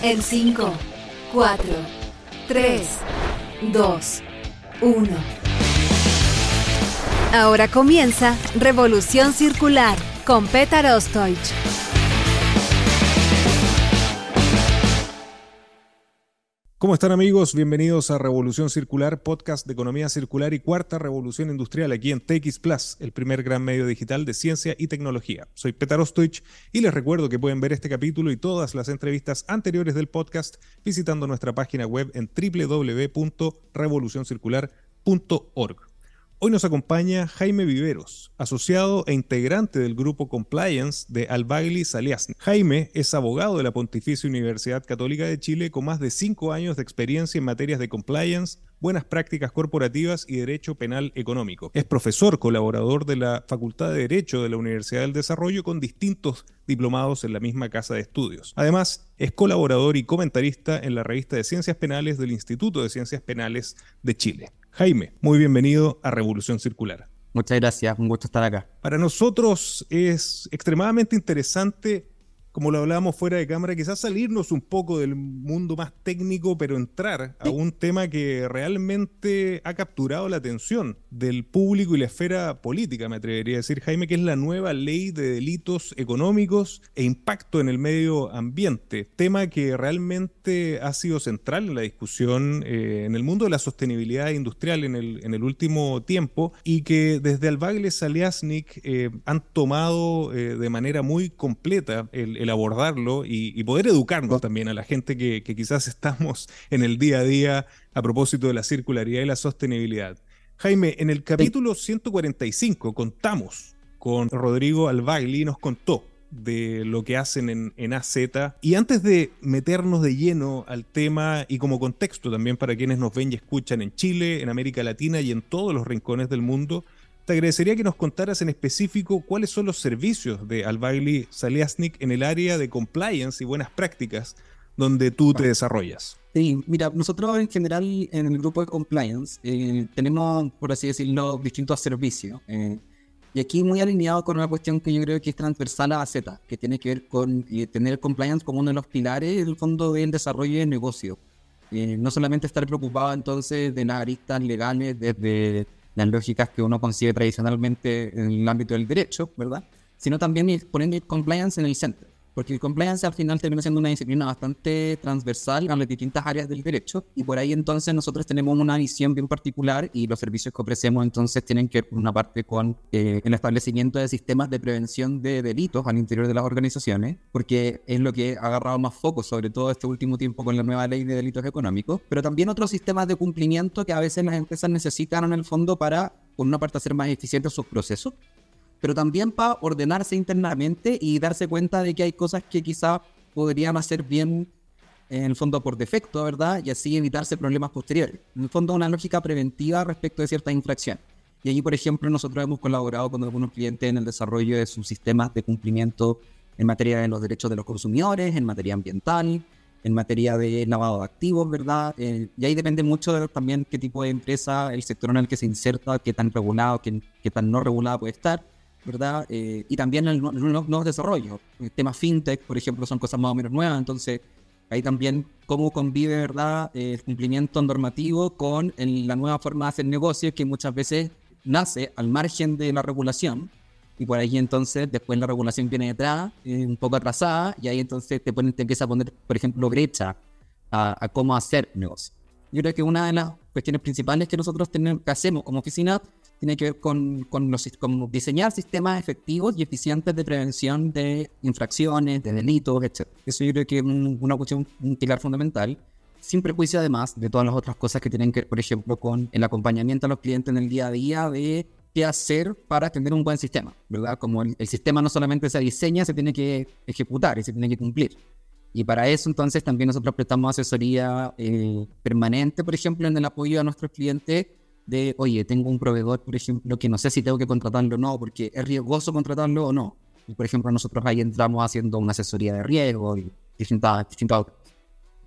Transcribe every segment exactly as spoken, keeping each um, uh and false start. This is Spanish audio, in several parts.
En cinco, cuatro, tres, dos, uno. Ahora comienza Revolución Circular con Petar Ostoich. ¿Cómo están, amigos? Bienvenidos a Revolución Circular, podcast de economía circular y cuarta revolución industrial aquí en T X Plus, el primer gran medio digital de ciencia y tecnología. Soy Petar Ostoich y les recuerdo que pueden ver este capítulo y todas las entrevistas anteriores del podcast visitando nuestra página web en doble u doble u doble u punto revolución circular punto org. Hoy nos acompaña Jaime Viveros, asociado e integrante del grupo Compliance de Al-Baghli Saliasnik. Jaime es abogado de la Pontificia Universidad Católica de Chile con más de cinco años de experiencia en materias de compliance, buenas prácticas corporativas y derecho penal económico. Es profesor colaborador de la Facultad de Derecho de la Universidad del Desarrollo con distintos diplomados en la misma casa de estudios. Además, es colaborador y comentarista en la revista de Ciencias Penales del Instituto de Ciencias Penales de Chile. Jaime, muy bienvenido a Revolución Circular. Muchas gracias, un gusto estar acá. Para nosotros es extremadamente interesante, como lo hablábamos fuera de cámara, quizás salirnos un poco del mundo más técnico, pero entrar a un tema que realmente ha capturado la atención del público y la esfera política, me atrevería a decir, Jaime, que es la nueva ley de delitos económicos e impacto en el medio ambiente, tema que realmente ha sido central en la discusión eh, en el mundo de la sostenibilidad industrial en el, en el último tiempo y que desde Al-Baghli Saliasnik eh, han tomado eh, de manera muy completa el el abordarlo y, y poder educarnos también a la gente que, que quizás estamos en el día a día a propósito de la circularidad y la sostenibilidad. Jaime, en el capítulo ciento cuarenta y cinco contamos con Rodrigo Al-Baghli y nos contó de lo que hacen en, en A Z. Y antes de meternos de lleno al tema y como contexto también para quienes nos ven y escuchan en Chile, en América Latina y en todos los rincones del mundo, te agradecería que nos contaras en específico cuáles son los servicios de Al-Baghli Saliasnik en el área de compliance y buenas prácticas donde tú te desarrollas. Sí, mira, nosotros en general en el grupo de compliance eh, tenemos, por así decirlo, distintos servicios. Eh, y aquí muy alineado con una cuestión que yo creo que es transversal a A Z, que tiene que ver con eh, tener compliance como uno de los pilares del fondo del desarrollo de negocio. Eh, no solamente estar preocupado entonces de las aristas legales desde las lógicas que uno concibe tradicionalmente en el ámbito del derecho, ¿verdad? Sino también poner el compliance en el centro, porque el compliance al final termina siendo una disciplina bastante transversal a las distintas áreas del derecho y por ahí entonces nosotros tenemos una visión bien particular y los servicios que ofrecemos entonces tienen que ver por una parte con eh, el establecimiento de sistemas de prevención de delitos al interior de las organizaciones, porque es lo que ha agarrado más foco, sobre todo este último tiempo con la nueva ley de delitos económicos, pero también otros sistemas de cumplimiento que a veces las empresas necesitan en el fondo para, por una parte, hacer más eficientes sus procesos, pero también para ordenarse internamente y darse cuenta de que hay cosas que quizá podrían hacer bien en el fondo por defecto, ¿verdad? Y así evitarse problemas posteriores. En el fondo una lógica preventiva respecto de ciertas infracciones. Y allí, por ejemplo, nosotros hemos colaborado con algunos clientes en el desarrollo de sus sistemas de cumplimiento en materia de los derechos de los consumidores, en materia ambiental, en materia de lavado de activos, ¿verdad? Eh, y ahí depende mucho de también qué tipo de empresa, el sector en el que se inserta, qué tan regulado, qué, qué tan no regulado puede estar, ¿verdad? Eh, y también el, el, los nuevos desarrollos. El tema fintech, por ejemplo, son cosas más o menos nuevas, entonces ahí también cómo convive, ¿verdad?, el cumplimiento normativo con el, la nueva forma de hacer negocios que muchas veces nace al margen de la regulación y por ahí entonces después la regulación viene detrás, eh, un poco atrasada y ahí entonces te, ponen, te empieza a poner, por ejemplo, brecha a, a cómo hacer negocios. Yo creo que una de las cuestiones principales que nosotros tenemos, que hacemos como oficina tiene que ver con, con, los, con diseñar sistemas efectivos y eficientes de prevención de infracciones, de delitos, etcétera. Eso yo creo que es un, una cuestión, un pilar fundamental, sin prejuicio además de todas las otras cosas que tienen que ver, por ejemplo, con el acompañamiento a los clientes en el día a día de qué hacer para tener un buen sistema, ¿verdad? Como el, el sistema no solamente se diseña, se tiene que ejecutar y se tiene que cumplir. Y para eso entonces también nosotros prestamos asesoría eh, permanente, por ejemplo, en el apoyo a nuestros clientes de, oye, tengo un proveedor, por ejemplo, que no sé si tengo que contratarlo o no, porque es riesgoso contratarlo o no. Y, por ejemplo, nosotros ahí entramos haciendo una asesoría de riesgo y distintas, distintas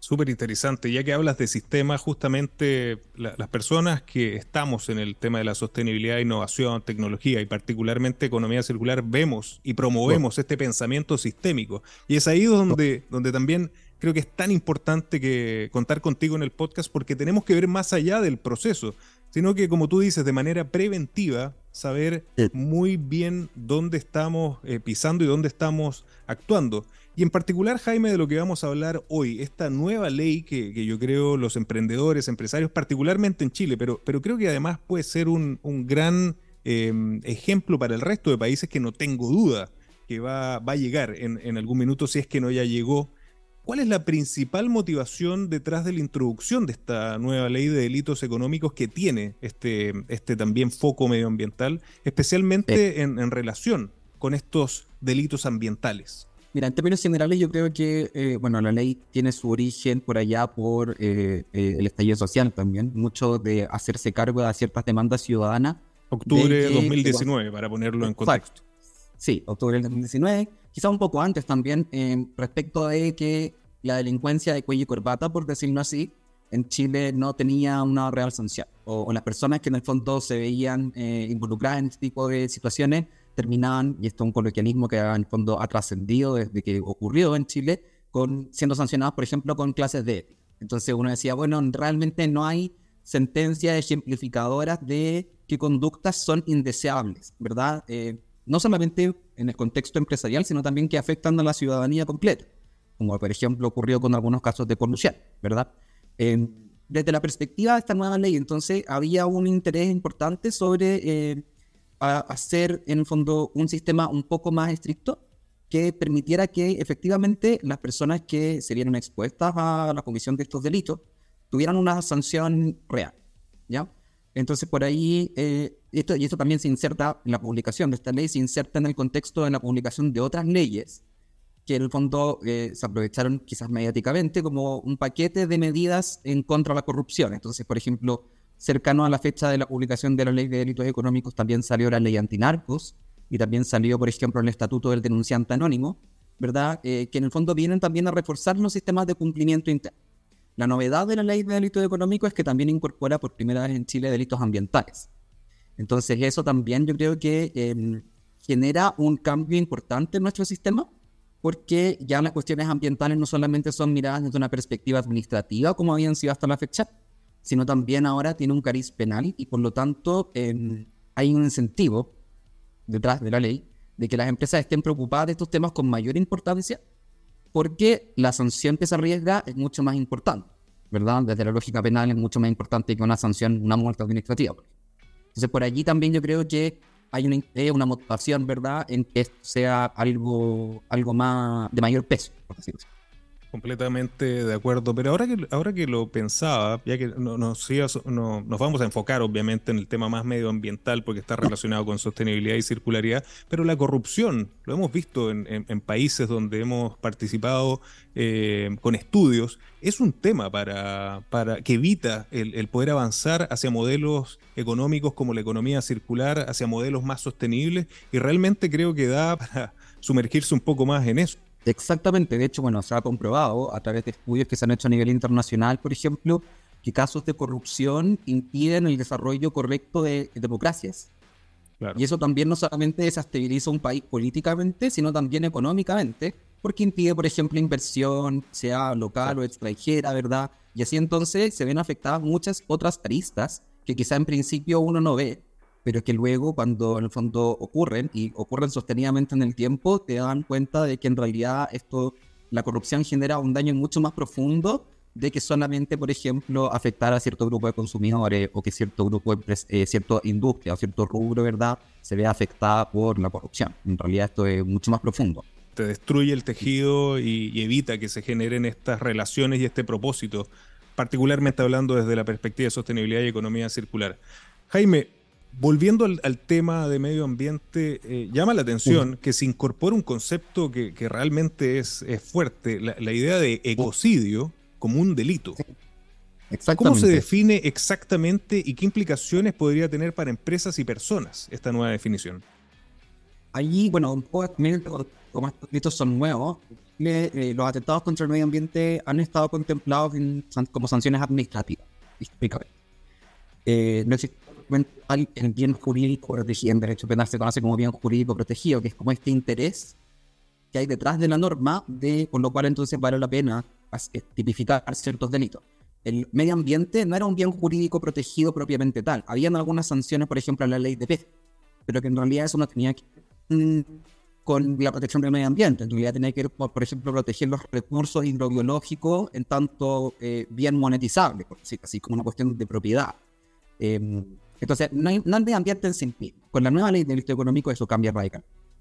Súper interesante. Ya que hablas de sistemas, justamente la- las personas que estamos en el tema de la sostenibilidad, innovación, tecnología y particularmente economía circular, vemos y promovemos este pensamiento sistémico. Y es ahí donde, donde también creo que es tan importante que contar contigo en el podcast, porque tenemos que ver más allá del proceso, sino que, como tú dices, de manera preventiva, saber Sí. muy bien dónde estamos eh, pisando y dónde estamos actuando. Y en particular, Jaime, de lo que vamos a hablar hoy, esta nueva ley que, que yo creo los emprendedores, empresarios, particularmente en Chile, pero, pero creo que además puede ser un, un gran eh, ejemplo para el resto de países que no tengo duda que va, va a llegar en, en algún minuto, si es que no ya llegó. ¿Cuál es la principal motivación detrás de la introducción de esta nueva ley de delitos económicos que tiene este, este también foco medioambiental, especialmente en, en relación con estos delitos ambientales? Mira, en términos generales yo creo que, eh, bueno, la ley tiene su origen por allá por eh, eh, el estallido social también, mucho de hacerse cargo de ciertas demandas ciudadanas. Octubre de de que- dos mil diecinueve, para ponerlo en contexto. Sí, octubre del dos mil diecinueve, quizá un poco antes también, eh, respecto de que la delincuencia de cuello y corbata, por decirlo así, en Chile no tenía una real sanción. O, o las personas que en el fondo se veían eh, involucradas en este tipo de situaciones terminaban, y esto es un coloquialismo que en el fondo ha trascendido desde que ocurrió en Chile, con, siendo sancionados, por ejemplo, con clases de ética. Entonces uno decía, bueno, realmente no hay sentencias ejemplificadoras de qué conductas son indeseables, ¿verdad? Eh, no solamente en el contexto empresarial, sino también que afectan a la ciudadanía completa, como por ejemplo ocurrió con algunos casos de corrupción, ¿verdad? Eh, desde la perspectiva de esta nueva ley, entonces, había un interés importante sobre eh, a hacer, en el fondo, un sistema un poco más estricto que permitiera que efectivamente las personas que se vieron expuestas a la comisión de estos delitos tuvieran una sanción real, ¿ya? Entonces, por ahí, eh, esto, y esto también se inserta en la publicación de esta ley, se inserta en el contexto de la publicación de otras leyes que en el fondo eh, se aprovecharon quizás mediáticamente como un paquete de medidas en contra de la corrupción. Entonces, por ejemplo, cercano a la fecha de la publicación de la ley de delitos económicos también salió la ley antinarcos y también salió, por ejemplo, el estatuto del denunciante anónimo, ¿verdad? Eh, que en el fondo vienen también a reforzar los sistemas de cumplimiento interno. La novedad de la ley de delitos económicos es que también incorpora por primera vez en Chile delitos ambientales. Entonces eso también yo creo que eh, genera un cambio importante en nuestro sistema, porque ya las cuestiones ambientales no solamente son miradas desde una perspectiva administrativa como habían sido hasta la fecha, sino también ahora tiene un cariz penal y por lo tanto eh, hay un incentivo detrás de la ley de que las empresas estén preocupadas de estos temas con mayor importancia, porque la sanción que se arriesga es mucho más importante, ¿verdad? Desde la lógica penal es mucho más importante que una sanción, una multa administrativa. Entonces por allí también yo creo que hay una, eh, una motivación, ¿verdad?, en que esto sea algo, algo más de mayor peso, por decirlo así. Completamente de acuerdo, pero ahora que, ahora que lo pensaba, ya que no, nos, ibas- no- nos vamos a enfocar obviamente en el tema más medioambiental porque está relacionado con sostenibilidad y circularidad, pero la corrupción, lo hemos visto en, en- en países donde hemos participado eh, con estudios, es un tema para, para que evita el, el poder avanzar hacia modelos económicos como la economía circular, hacia modelos más sostenibles, y realmente creo que da para sumergirse un poco más en eso. Exactamente, de hecho, bueno, se ha comprobado a través de estudios que se han hecho a nivel internacional, por ejemplo, que casos de corrupción impiden el desarrollo correcto de democracias. Claro. Y eso también no solamente desestabiliza un país políticamente, sino también económicamente, porque impide, por ejemplo, inversión, sea local o extranjera, ¿verdad? Y así entonces se ven afectadas muchas otras aristas que quizá en principio uno no ve, pero que luego cuando en el fondo ocurren y ocurren sostenidamente en el tiempo, te dan cuenta de que en realidad esto, la corrupción genera un daño mucho más profundo de que solamente, por ejemplo, afectar a cierto grupo de consumidores o que cierto grupo, de, eh, cierta industria o cierto rubro, ¿verdad?, se vea afectada por la corrupción. En realidad esto es mucho más profundo. Te destruye el tejido y, y evita que se generen estas relaciones y este propósito, particularmente hablando desde la perspectiva de sostenibilidad y economía circular. Jaime, volviendo al, al tema de medio ambiente, eh, llama la atención uh-huh. que se incorpora un concepto que, que realmente es, es fuerte, la, la idea de ecocidio como un delito. ¿Cómo se define exactamente y qué implicaciones podría tener para empresas y personas esta nueva definición? Allí, bueno, un poco como estos delitos son nuevos, le, eh, los atentados contra el medio ambiente han estado contemplados en, como sanciones administrativas, históricamente. Eh, no existe el bien jurídico protegido. En derecho penal se conoce como bien jurídico protegido, que es como este interés que hay detrás de la norma, de, por lo cual entonces vale la pena tipificar ciertos delitos. El medio ambiente no era un bien jurídico protegido propiamente tal. Habían algunas sanciones, por ejemplo, en la ley de pesca, pero que en realidad eso no tenía que ver mmm, con la protección del medio ambiente. En realidad tenía que ver, por, por ejemplo, proteger los recursos hidrobiológicos en tanto eh, bien monetizable, por decir así, como una cuestión de propiedad. Eh, entonces, no, hay, no el medio ambiente en sí mismo. Con la nueva ley de delito económico eso cambia radical.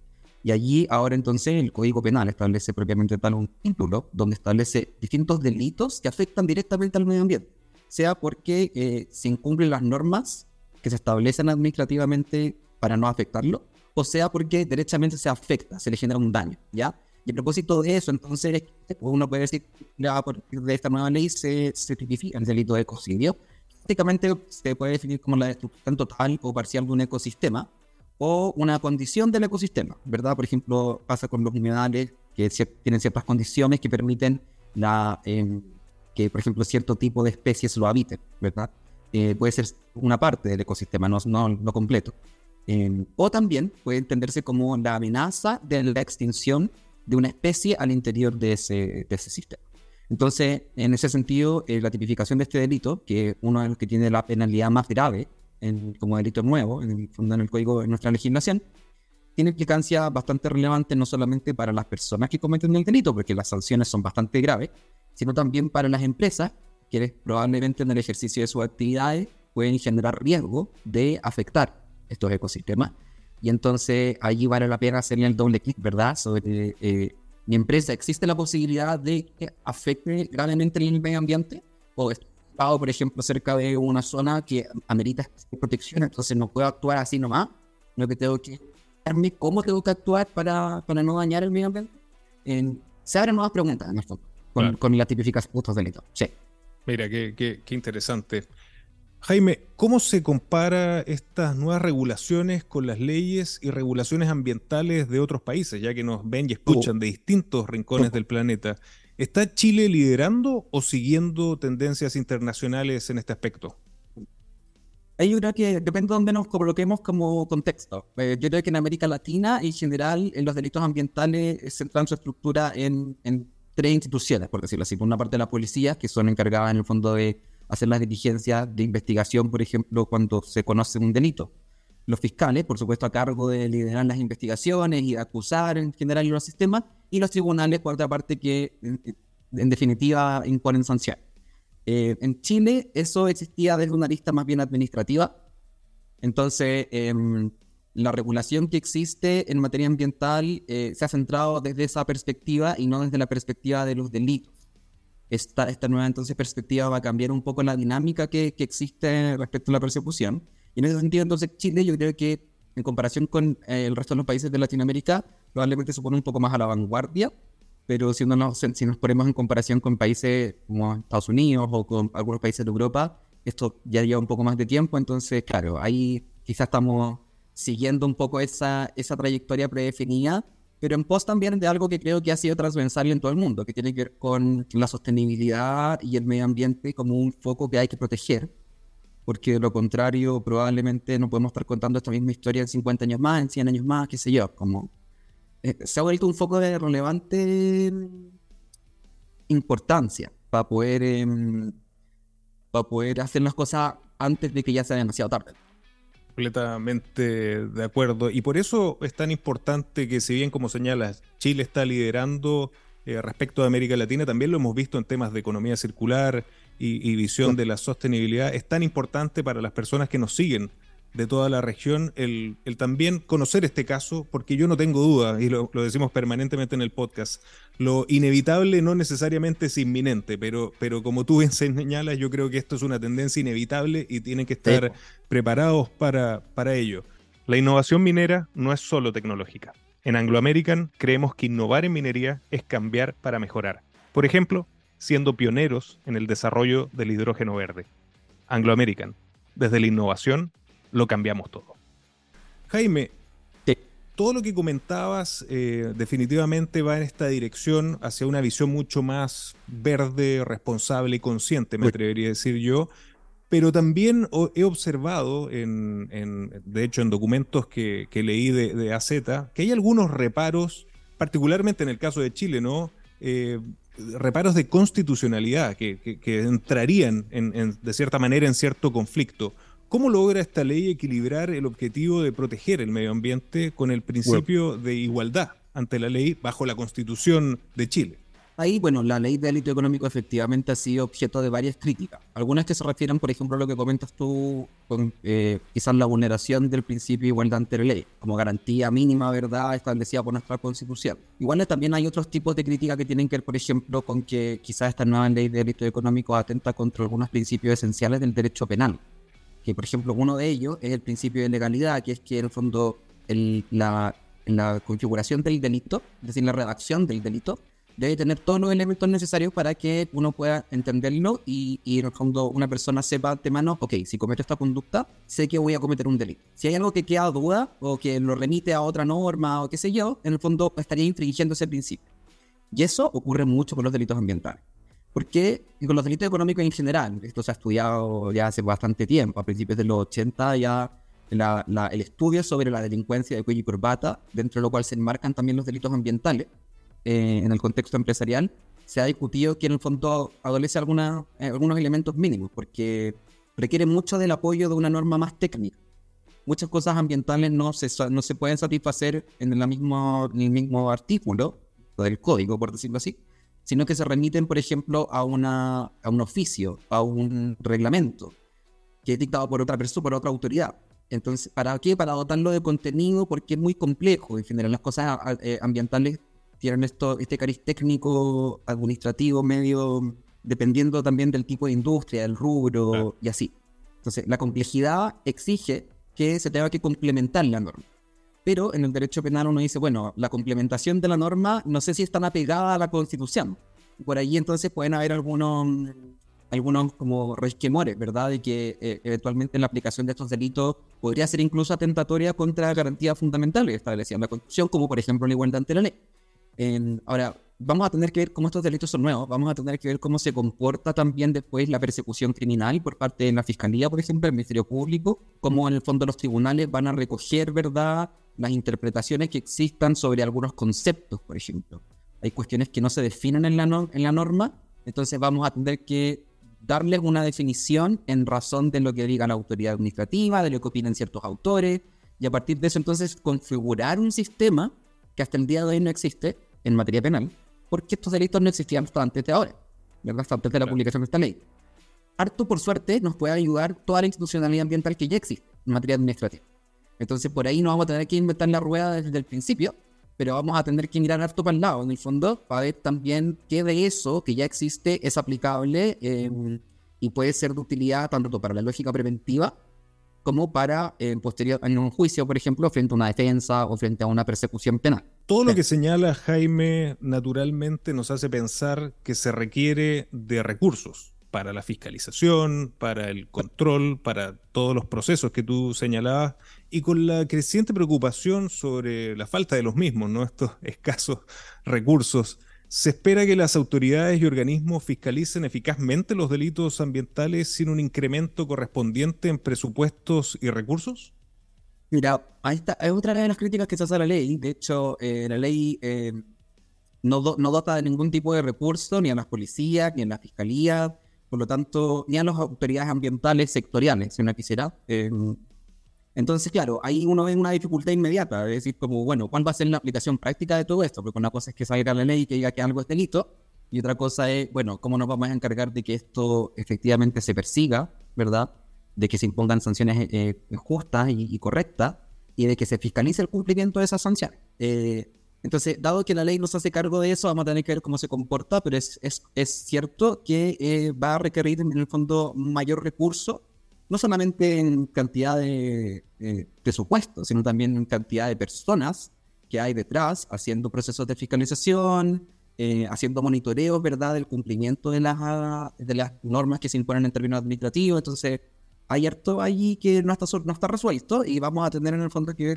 Y allí ahora entonces el Código Penal establece propiamente tal un título donde establece distintos delitos que afectan directamente al medio ambiente, sea porque eh, se incumplen las normas que se establecen administrativamente para no afectarlo, o sea porque derechamente se afecta, se le genera un daño, ¿ya? Y a propósito de eso, entonces uno puede decir que a partir de esta nueva ley se, se tipifica el delito de ecocidio. Prácticamente se puede definir como la destrucción total o parcial de un ecosistema, o una condición del ecosistema, ¿verdad? Por ejemplo, pasa con los humedales que tienen ciertas condiciones que permiten la, eh, que, por ejemplo, cierto tipo de especies lo habiten, ¿verdad? Eh, puede ser una parte del ecosistema, no, no, no completo. Eh, o también puede entenderse como la amenaza de la extinción de una especie al interior de ese, de ese sistema. Entonces, en ese sentido, eh, la tipificación de este delito, que es uno de los que tiene la penalidad más grave, En, como delito nuevo, en, en el código de nuestra legislación, tiene implicancia bastante relevante no solamente para las personas que cometen el delito, porque las sanciones son bastante graves, sino también para las empresas, que probablemente en el ejercicio de sus actividades pueden generar riesgo de afectar estos ecosistemas. Y entonces allí vale la pena hacerle el doble clic, ¿verdad? Sobre eh, mi empresa, ¿existe la posibilidad de que afecte gravemente el medio ambiente? ¿O por ejemplo, cerca de una zona que amerita protección, entonces no puedo actuar así nomás, no que tengo que verme cómo tengo que actuar para, para no dañar el medio ambiente? Eh, se abren nuevas preguntas en el fondo, con, claro. con la tipificación de estos delitos. Sí. Mira, qué, qué, qué interesante. Jaime, ¿cómo se compara estas nuevas regulaciones con las leyes y regulaciones ambientales de otros países, ya que nos ven y escuchan uh. de distintos rincones uh. del planeta? ¿Está Chile liderando o siguiendo tendencias internacionales en este aspecto? Yo creo que depende de dónde nos coloquemos como contexto. Eh, yo creo que en América Latina, en general, en los delitos ambientales se centran su estructura en, en tres instituciones, por decirlo así. Por una parte, la policía, que son encargadas en el fondo de hacer las diligencias de investigación, por ejemplo, cuando se conoce un delito. Los fiscales, por supuesto, a cargo de liderar las investigaciones y de acusar en general en los sistemas, y los tribunales, por otra parte, que en, en definitiva imponen sanciones. Eh, en Chile eso existía desde una lista más bien administrativa. Entonces, eh, la regulación que existe en materia ambiental eh, se ha centrado desde esa perspectiva y no desde la perspectiva de los delitos. Esta, esta nueva entonces perspectiva va a cambiar un poco la dinámica que, que existe respecto a la persecución. Y en ese sentido, entonces, Chile yo creo que en comparación con eh, el resto de los países de Latinoamérica, probablemente se pone un poco más a la vanguardia, pero si, uno nos, si nos ponemos en comparación con países como Estados Unidos o con algunos países de Europa, esto ya lleva un poco más de tiempo, entonces, claro, ahí quizás estamos siguiendo un poco esa, esa trayectoria predefinida, pero en pos también de algo que creo que ha sido transversal en todo el mundo, que tiene que ver con la sostenibilidad y el medio ambiente como un foco que hay que proteger, porque de lo contrario probablemente no podemos estar contando esta misma historia en cincuenta años más, en cien años más, qué sé yo, como eh, se ha vuelto un foco de relevante importancia para poder, eh, para poder hacer las cosas antes de que ya sea demasiado tarde. Completamente de acuerdo, y por eso es tan importante que, si bien, como señalas, Chile está liderando eh, respecto a América Latina, también lo hemos visto en temas de economía circular y, y visión sí. de la sostenibilidad. Es tan importante para las personas que nos siguen de toda la región el, el también conocer este caso, porque yo no tengo duda, y lo, lo decimos permanentemente en el podcast, lo inevitable no necesariamente es inminente, pero, pero como tú bien señalas, yo creo que esto es una tendencia inevitable y tienen que estar sí. preparados para, para ello. La innovación minera no es solo tecnológica. En Anglo American creemos que innovar en minería es cambiar para mejorar. Por ejemplo, siendo pioneros en el desarrollo del hidrógeno verde. Anglo American, desde la innovación, lo cambiamos todo. Jaime, sí. todo lo que comentabas eh, definitivamente va en esta dirección hacia una visión mucho más verde, responsable y consciente, me atrevería a decir yo. Pero también o- he observado, en, en- de hecho en documentos que, que leí de, de A Z, que hay algunos reparos, particularmente en el caso de Chile, ¿no? Eh, reparos de constitucionalidad que, que- que entrarían en- en- de cierta manera en cierto conflicto. ¿Cómo logra esta ley equilibrar el objetivo de proteger el medio ambiente con el Bueno, principio de igualdad ante la ley bajo la Constitución de Chile? ahí, bueno, la ley de delito económico efectivamente ha sido objeto de varias críticas. Algunas que se refieren, por ejemplo, a lo que comentas tú, con eh, quizás la vulneración del principio de igualdad ante la ley, como garantía mínima, ¿verdad?, establecida por nuestra Constitución. Igual también hay otros tipos de críticas que tienen que ver, por ejemplo, con que quizás esta nueva ley de delito económico atenta contra algunos principios esenciales del derecho penal. Que, por ejemplo, uno de ellos es el principio de legalidad, que es que en el fondo el, la, la configuración del delito, es decir, la redacción del delito, debe tener todos los elementos necesarios para que uno pueda entenderlo y, y en el fondo una persona sepa de antemano, ok, si cometo esta conducta, sé que voy a cometer un delito. Si hay algo que queda duda o que lo remite a otra norma o qué sé yo, en el fondo estaría infringiendo ese principio. Y eso ocurre mucho con los delitos ambientales. Porque con los delitos económicos en general, esto se ha estudiado ya hace bastante tiempo, a principios de los ochenta ya la, la, el estudio sobre la delincuencia de cuello y corbata, dentro de lo cual se enmarcan también los delitos ambientales, eh, en el contexto empresarial, se ha discutido que en el fondo adolece alguna, eh, algunos elementos mínimos, porque requiere mucho del apoyo de una norma más técnica. Muchas cosas ambientales no se, no se pueden satisfacer en, la mismo, en el mismo artículo del código, por decirlo así, sino que se remiten, por ejemplo, a, una, a un oficio, a un reglamento que es dictado por otra persona, por otra autoridad. Entonces, ¿para qué? Para dotarlo de contenido, porque es muy complejo. En general, las cosas eh, ambientales tienen esto, este cariz técnico, administrativo, medio, dependiendo también del tipo de industria, del rubro, claro, y así. Entonces, la complejidad exige que se tenga que complementar la norma. Pero en el derecho penal uno dice, bueno, la complementación de la norma no sé si es tan apegada a la Constitución. Por ahí entonces pueden haber algunos, algunos como resquemores, ¿verdad? De que eh, eventualmente la aplicación de estos delitos podría ser incluso atentatoria contra garantías fundamentales establecidas en la Constitución, como por ejemplo la igualdad ante la ley. Eh, ahora, vamos a tener que ver cómo estos delitos son nuevos, vamos a tener que ver cómo se comporta también después la persecución criminal por parte de la Fiscalía, por ejemplo, el Ministerio Público, cómo en el fondo los tribunales van a recoger, ¿verdad?, las interpretaciones que existan sobre algunos conceptos, por ejemplo. Hay cuestiones que no se definen en la, no- en la norma, entonces vamos a tener que darles una definición en razón de lo que diga la autoridad administrativa, de lo que opinen ciertos autores, y a partir de eso entonces configurar un sistema que hasta el día de hoy no existe en materia penal, porque estos delitos no existían hasta antes de ahora, ¿verdad? Hasta antes de la publicación de esta ley. Harto, por suerte, nos puede ayudar toda la institucionalidad ambiental que ya existe en materia administrativa. Entonces, por ahí no vamos a tener que inventar la rueda desde el principio, pero vamos a tener que mirar harto para el lado, en el fondo, para ver también qué de eso que ya existe es aplicable eh, y puede ser de utilidad tanto para la lógica preventiva como para eh, posterior en un juicio, por ejemplo, frente a una defensa o frente a una persecución penal. Todo lo que señala Jaime naturalmente nos hace pensar que se requiere de recursos para la fiscalización, para el control, para todos los procesos que tú señalabas, y con la creciente preocupación sobre la falta de los mismos, ¿no? Estos escasos recursos. ¿Se espera que las autoridades y organismos fiscalicen eficazmente los delitos ambientales sin un incremento correspondiente en presupuestos y recursos? Mira, ahí está, es otra de las críticas que se hace a la ley. De hecho, eh, la ley eh, no, do, no dota de ningún tipo de recurso ni a las policías, ni a la fiscalía, por lo tanto, ni a las autoridades ambientales sectoriales, si uno quisiera. Eh, entonces, claro, ahí uno ve una dificultad inmediata, es decir, como, bueno, ¿cuál va a ser la aplicación práctica de todo esto? Porque una cosa es que salga la ley y que diga que algo es delito, y otra cosa es, bueno, ¿cómo nos vamos a encargar de que esto efectivamente se persiga, ¿verdad?, de que se impongan sanciones eh, justas y, y correctas, y de que se fiscalice el cumplimiento de esas sanciones. Eh, entonces, dado que la ley nos hace cargo de eso, vamos a tener que ver cómo se comporta, pero es, es, es cierto que eh, va a requerir en el fondo mayor recurso, no solamente en cantidad de eh, presupuesto, sino también en cantidad de personas que hay detrás, haciendo procesos de fiscalización, eh, haciendo monitoreos, ¿verdad?, del cumplimiento de las, de las normas que se imponen en términos administrativos. Entonces, hay harto allí que no está, no está resuelto y vamos a tener en el fondo que ver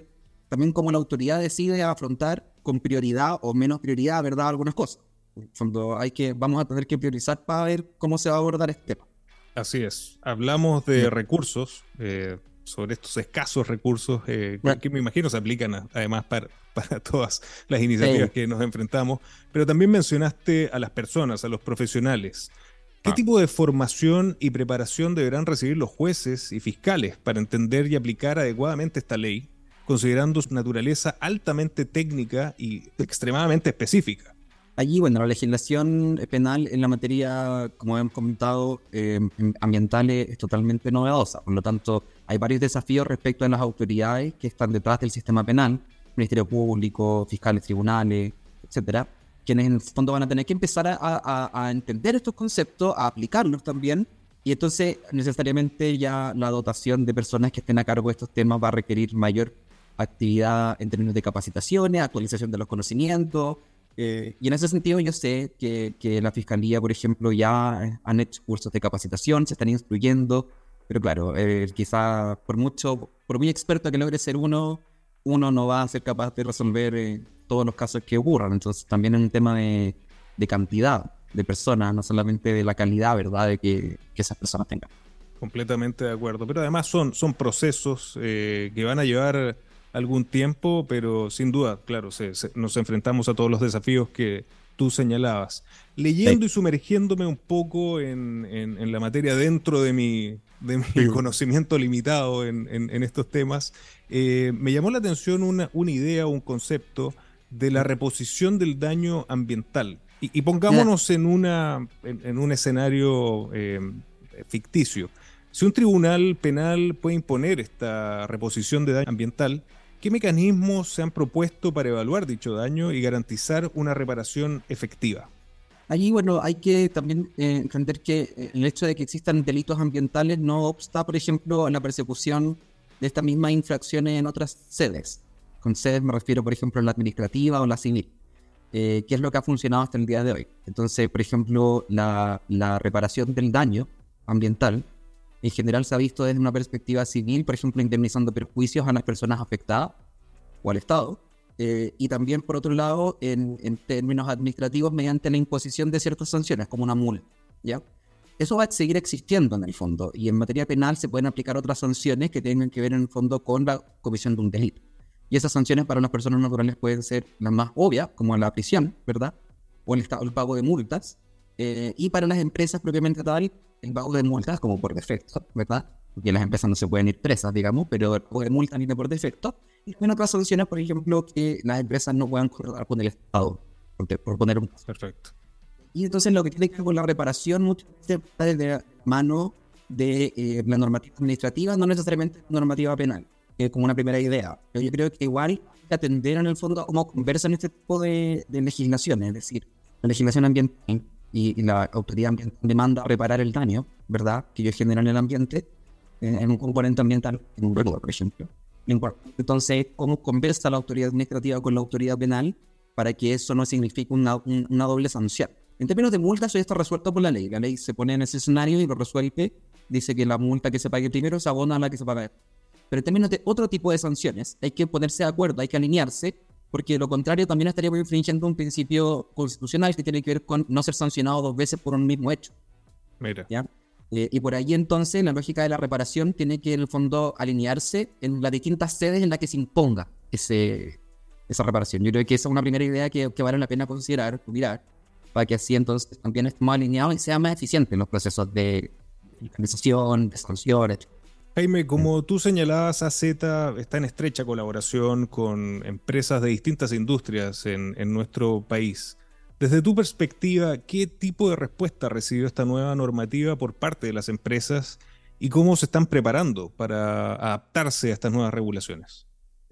también cómo la autoridad decide afrontar con prioridad o menos prioridad, ¿verdad?, algunas cosas. Cuando hay que, vamos a tener que priorizar para ver cómo se va a abordar este tema. Así es. Hablamos de recursos, eh, sobre estos escasos recursos eh, que, que me imagino se aplican a, además para, para todas las iniciativas sí. que nos enfrentamos, pero también mencionaste a las personas, a los profesionales. ¿Qué ah. tipo de formación y preparación deberán recibir los jueces y fiscales para entender y aplicar adecuadamente esta ley, considerando su naturaleza altamente técnica y extremadamente específica? Allí, bueno, la legislación penal en la materia, como hemos comentado, eh, ambiental es totalmente novedosa. Por lo tanto, hay varios desafíos respecto a las autoridades que están detrás del sistema penal, Ministerio Público, fiscales, tribunales, etcétera, quienes en el fondo van a tener que empezar a, a, a entender estos conceptos, a aplicarlos también, y entonces necesariamente ya la dotación de personas que estén a cargo de estos temas va a requerir mayor actividad en términos de capacitaciones, actualización de los conocimientos. Eh, y en ese sentido yo sé que, que la Fiscalía, por ejemplo, ya han hecho cursos de capacitación, se están instruyendo, pero claro, eh, quizá por mucho, por muy experto que logre ser uno, uno no va a ser capaz de resolver eh, todos los casos que ocurran. Entonces también es un tema de, de cantidad de personas, no solamente de la calidad, ¿verdad?, de que, que esas personas tengan. Completamente de acuerdo, pero además son, son procesos eh, que van a llevar algún tiempo, pero sin duda, claro, se, se, nos enfrentamos a todos los desafíos que tú señalabas. Leyendo sí. y sumergiéndome un poco en, en, en la materia dentro de mi, de mi sí. conocimiento limitado en, en, en estos temas, eh, me llamó la atención una, una idea, un concepto de la reposición del daño ambiental. Y, y pongámonos en, una, en, en un escenario eh, ficticio. Si un tribunal penal puede imponer esta reposición de daño ambiental, ¿qué mecanismos se han propuesto para evaluar dicho daño y garantizar una reparación efectiva? Allí, bueno, hay que también eh, entender que el hecho de que existan delitos ambientales no obsta, por ejemplo, a la persecución de estas mismas infracciones en otras sedes. Con sedes me refiero, por ejemplo, a la administrativa o la civil, eh, que es lo que ha funcionado hasta el día de hoy. Entonces, por ejemplo, la, la reparación del daño ambiental en general se ha visto desde una perspectiva civil, por ejemplo, indemnizando perjuicios a las personas afectadas o al Estado, eh, y también, por otro lado, en, en términos administrativos, mediante la imposición de ciertas sanciones, como una multa, ¿ya? Eso va a seguir existiendo en el fondo, y en materia penal se pueden aplicar otras sanciones que tengan que ver en el fondo con la comisión de un delito. Y esas sanciones para las personas naturales pueden ser las más obvias, como la prisión, ¿verdad?, o el, estado, el pago de multas, eh, y para las empresas propiamente tal, el pago de multas como por defecto, ¿verdad? Porque las empresas no se pueden ir presas, digamos, pero el pago de multas viene por defecto. Y también otras sanciones, por ejemplo, que las empresas no puedan cortar con el Estado, por, por poner un caso. Perfecto. Y entonces lo que tiene que ver con la reparación muchas veces va desde la mano de eh, la normativa administrativa, no necesariamente normativa penal, que es como una primera idea. Pero yo creo que igual hay que atender en el fondo a cómo conversan este tipo de, de legislaciones, es decir, la legislación ambiental y, y la autoridad ambiental demanda reparar el daño, ¿verdad?, que ellos generan en el ambiente, en, en un componente ambiental, en un regular, por ejemplo. Entonces, ¿cómo conversa la autoridad administrativa con la autoridad penal para que eso no signifique una, una doble sanción? En términos de multas, eso está resuelto por la ley. La ley se pone en ese escenario y lo resuelve. Dice que la multa que se pague primero se abona a la que se paga. Pero en términos de otro tipo de sanciones, hay que ponerse de acuerdo, hay que alinearse, porque de lo contrario también estaríamos infringiendo un principio constitucional que tiene que ver con no ser sancionado dos veces por un mismo hecho. Mira. ¿Ya? Eh, y por ahí entonces la lógica de la reparación tiene que en el fondo alinearse en las distintas sedes en las que se imponga ese, esa reparación. Yo creo que esa es una primera idea que, que vale la pena considerar, mirar, para que así entonces también estemos alineados y sea más eficiente en los procesos de organización, de sanciones. Jaime, como tú señalabas, A Z está en estrecha colaboración con empresas de distintas industrias en, en nuestro país. Desde tu perspectiva, ¿qué tipo de respuesta recibió esta nueva normativa por parte de las empresas y cómo se están preparando para adaptarse a estas nuevas regulaciones?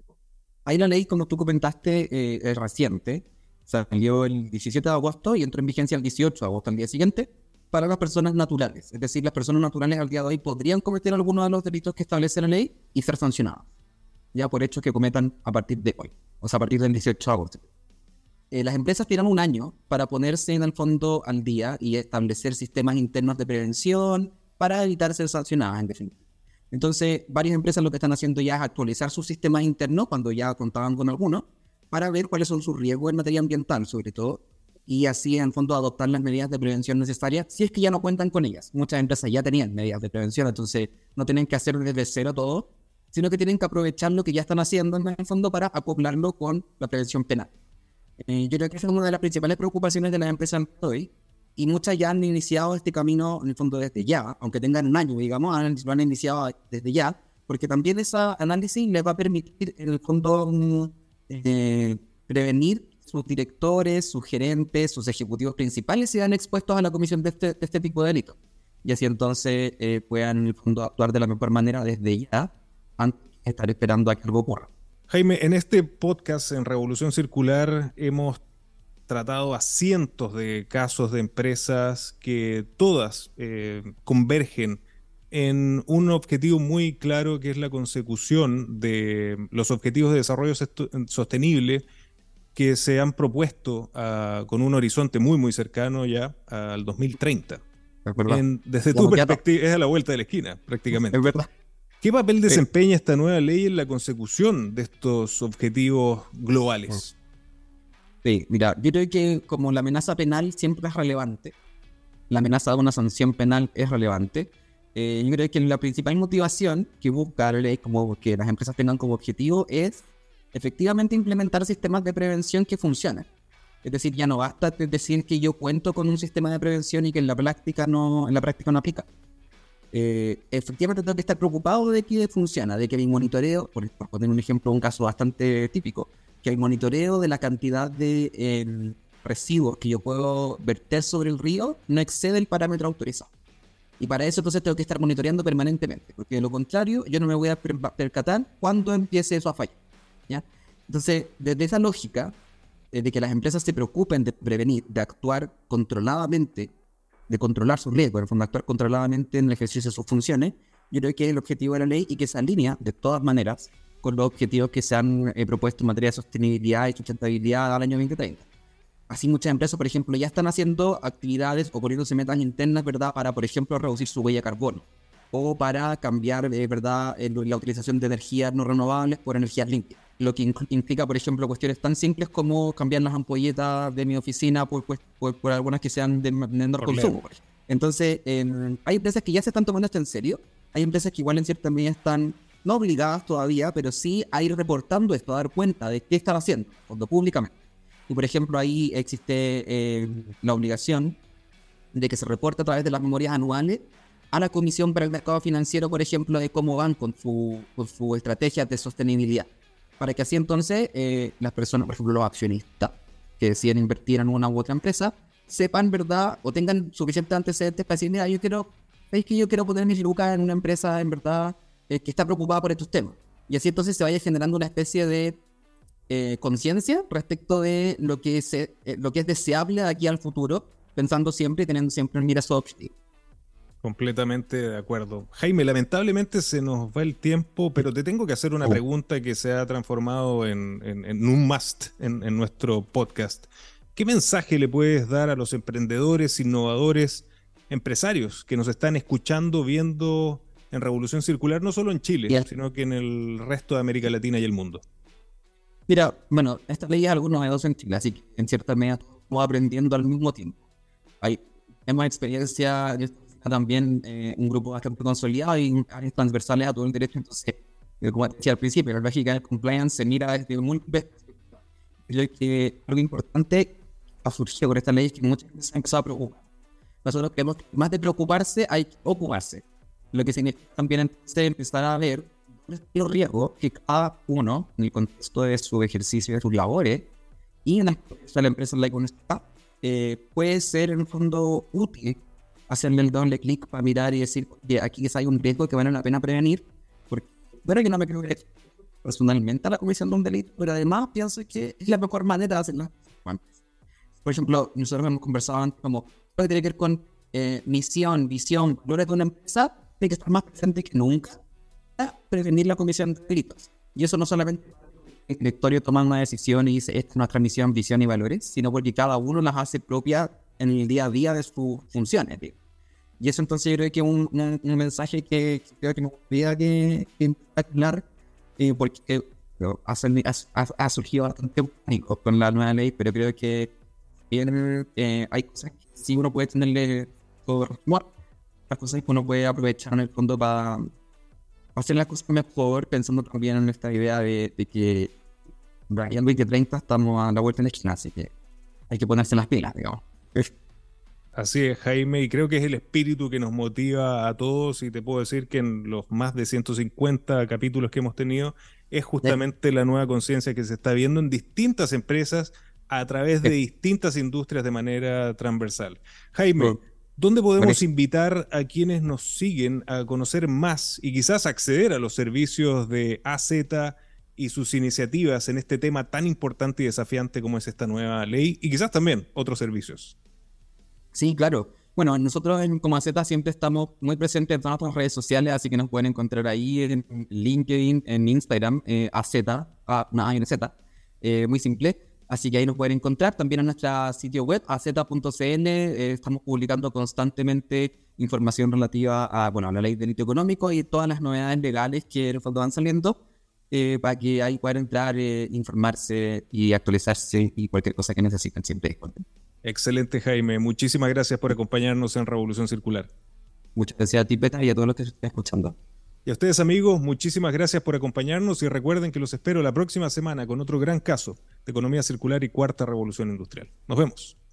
Ahí la ley, como tú comentaste, eh, es reciente. Salió el diecisiete de agosto y entró en vigencia el dieciocho de agosto, al día siguiente, para las personas naturales. Es decir, las personas naturales al día de hoy podrían cometer algunos de los delitos que establece la ley y ser sancionadas, ya por hechos que cometan a partir de hoy, o sea, a partir del dieciocho de agosto. Eh, las empresas tienen un año para ponerse en el fondo al día y establecer sistemas internos de prevención para evitar ser sancionadas, en definitiva. Entonces, varias empresas lo que están haciendo ya es actualizar sus sistemas internos, cuando ya contaban con algunos, para ver cuáles son sus riesgos en materia ambiental, sobre todo, y así, en el fondo, adoptar las medidas de prevención necesarias, si es que ya no cuentan con ellas. Muchas empresas ya tenían medidas de prevención, entonces no tienen que hacer desde cero todo, sino que tienen que aprovechar lo que ya están haciendo, en el fondo, para acoplarlo con la prevención penal. Eh, yo creo que esa es una de las principales preocupaciones de las empresas hoy, y muchas ya han iniciado este camino, en el fondo, desde ya, aunque tengan un año, digamos, han, lo han iniciado desde ya, porque también ese análisis les va a permitir, en el fondo, eh, prevenir sus directores, sus gerentes, sus ejecutivos principales sean expuestos a la comisión de este, de este tipo de delitos. Y así entonces eh, puedan, en el fondo, actuar de la mejor manera desde ya, antes de estar esperando a que algo ocurra. Jaime, en este podcast en Revolución Circular hemos tratado a cientos de casos de empresas que todas eh, convergen en un objetivo muy claro, que es la consecución de los objetivos de desarrollo sostenible que se han propuesto uh, con un horizonte muy muy cercano ya al dos mil treinta. En, desde tu perspectiva es a la vuelta de la esquina prácticamente. Es verdad. ¿Qué papel desempeña esta nueva ley en la consecución de estos objetivos globales? Sí, mira, yo creo que como la amenaza penal siempre es relevante, la amenaza de una sanción penal es relevante, eh, yo creo que la principal motivación que busca la ley, como que las empresas tengan como objetivo, es efectivamente implementar sistemas de prevención que funcionen. Es decir, ya no basta decir que yo cuento con un sistema de prevención y que en la práctica no, en la práctica no aplica. Eh, efectivamente tengo que estar preocupado de que funciona, de que mi monitoreo, por, por poner un ejemplo, un caso bastante típico, que el monitoreo de la cantidad de eh, residuos que yo puedo verter sobre el río no excede el parámetro autorizado. Y para eso entonces tengo que estar monitoreando permanentemente, porque de lo contrario yo no me voy a percatar cuando empiece eso a fallar, ¿ya? Entonces, desde esa lógica eh, de que las empresas se preocupen de prevenir, de actuar controladamente, de controlar sus riesgos, en el fondo actuar controladamente en el ejercicio de sus funciones, yo creo que es el objetivo de la ley y que se alinea de todas maneras con los objetivos que se han eh, propuesto en materia de sostenibilidad y sustentabilidad al año veinte treinta. Así muchas empresas, por ejemplo, ya están haciendo actividades o poniéndose metas internas, ¿verdad?, para, por ejemplo, reducir su huella de carbono o para cambiar, eh, ¿verdad?, la utilización de energías no renovables por energías limpias. Lo que implica, por ejemplo, cuestiones tan simples como cambiar las ampolletas de mi oficina por, por, por, por algunas que sean de menor consumo. Por ejemplo. Entonces, eh, hay empresas que ya se están tomando esto en serio. Hay empresas que igual en cierta medida están no obligadas todavía, pero sí a ir reportando esto, a dar cuenta de qué están haciendo, cuando públicamente. Y, por ejemplo, ahí existe eh, la obligación de que se reporte a través de las memorias anuales a la Comisión para el Mercado Financiero, por ejemplo, de cómo van con su, con su estrategia de sostenibilidad. Para que así entonces eh, las personas, por ejemplo, los accionistas que deciden invertir en una u otra empresa, sepan, ¿verdad?, o tengan suficientes antecedentes para decir, mira, yo quiero, es que yo quiero poner mis lucas en una empresa, en verdad, eh, que está preocupada por estos temas. Y así entonces se vaya generando una especie de eh, conciencia respecto de lo que, se, eh, lo que es deseable de aquí al futuro, pensando siempre y teniendo siempre en mira su objetivo. Completamente de acuerdo. Jaime, lamentablemente se nos va el tiempo, pero te tengo que hacer una pregunta que se ha transformado en, en, en un must en, en nuestro podcast. ¿Qué mensaje le puedes dar a los emprendedores, innovadores, empresarios que nos están escuchando, viendo en Revolución Circular, no solo en Chile, yeah. sino que en el resto de América Latina y el mundo? Mira, bueno, esta ley es algo novedoso en Chile, así que en cierta medida estamos aprendiendo al mismo tiempo. Hay más experiencia también eh, un grupo bastante consolidado y áreas transversales a todo el derecho. Entonces, eh, como decía al principio, la lógica del compliance se mira desde múltiples perspectivas. Creo que algo importante ha surgido con esta ley es que muchas veces se han empezado a preocupar. Nosotros creemos que más de preocuparse hay que ocuparse. Lo que significa también entonces empezar a ver los riesgos que cada uno, en el contexto de su ejercicio, de sus labores, y en la, la empresa en la que uno está, eh, puede ser en el fondo útil hacerle el doble clic para mirar y decir, oye, aquí quizá hay un riesgo que vale la pena prevenir, porque bueno, que no me creo que personalmente a la comisión de un delito, pero además pienso que es la mejor manera de hacerlo. Por ejemplo, nosotros hemos conversado antes como lo que tiene que ver con eh, misión, visión, valores de una empresa, tiene que estar más presente que nunca para prevenir la comisión de delitos. Y eso no solamente el directorio toma una decisión y dice, esta es nuestra misión, visión y valores, sino porque cada uno las hace propias en el día a día de sus funciones, tío. Y eso entonces yo creo que es un, un, un mensaje que creo que me gustaría que, que aclarar, eh, porque eh, hace, ha, ha surgido bastante pánico con la nueva ley, pero creo que bien, eh, hay cosas que sí uno puede tenerle todo resguardo, las cosas que uno puede aprovechar en el fondo para hacer las cosas mejor, pensando también en esta idea de, de que en veinte treinta estamos a la vuelta en la esquina, así que hay que ponerse las pilas, digamos. Así es, Jaime, y creo que es el espíritu que nos motiva a todos, y te puedo decir que en los más de ciento cincuenta capítulos que hemos tenido, es justamente la nueva conciencia que se está viendo en distintas empresas a través de distintas industrias de manera transversal. Jaime, ¿dónde podemos invitar a quienes nos siguen a conocer más y quizás acceder a los servicios de A Z y sus iniciativas en este tema tan importante y desafiante como es esta nueva ley, y quizás también otros servicios? Sí, claro. Bueno, nosotros en Como A Z siempre estamos muy presentes en todas nuestras redes sociales, así que nos pueden encontrar ahí en LinkedIn, en Instagram, eh, A Z, ah, no, A Z, eh, muy simple. Así que ahí nos pueden encontrar. También en nuestro sitio web, a z punto c n, eh, estamos publicando constantemente información relativa a, bueno, a la ley de delito económico y todas las novedades legales que en el fondo van saliendo, eh, para que ahí puedan entrar, eh, informarse y actualizarse y cualquier cosa que necesiten siempre disponen. Excelente, Jaime. Muchísimas gracias por acompañarnos en Revolución Circular. Muchas gracias a ti, Petar, y a todos los que estén escuchando. Y a ustedes, amigos, muchísimas gracias por acompañarnos, y recuerden que los espero la próxima semana con otro gran caso de economía circular y cuarta revolución industrial. Nos vemos.